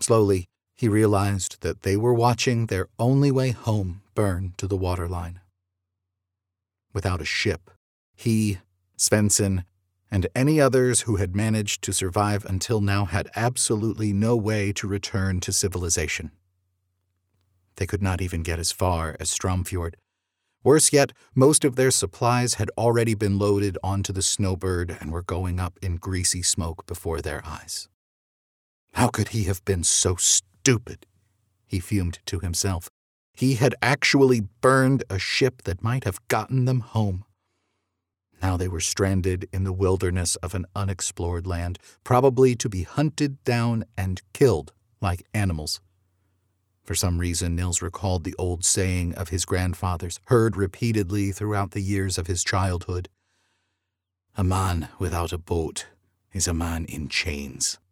Slowly, he realized that they were watching their only way home burn to the waterline. Without a ship, he, Svensson, and any others who had managed to survive until now had absolutely no way to return to civilization. They could not even get as far as Stromfjord. Worse yet, most of their supplies had already been loaded onto the Snowbird and were going up in greasy smoke before their eyes. How could he have been so stupid? He fumed to himself. He had actually burned a ship that might have gotten them home. Now they were stranded in the wilderness of an unexplored land, probably to be hunted down and killed like animals. For some reason, Nils recalled the old saying of his grandfather's, heard repeatedly throughout the years of his childhood. "A man without a boat is a man in chains."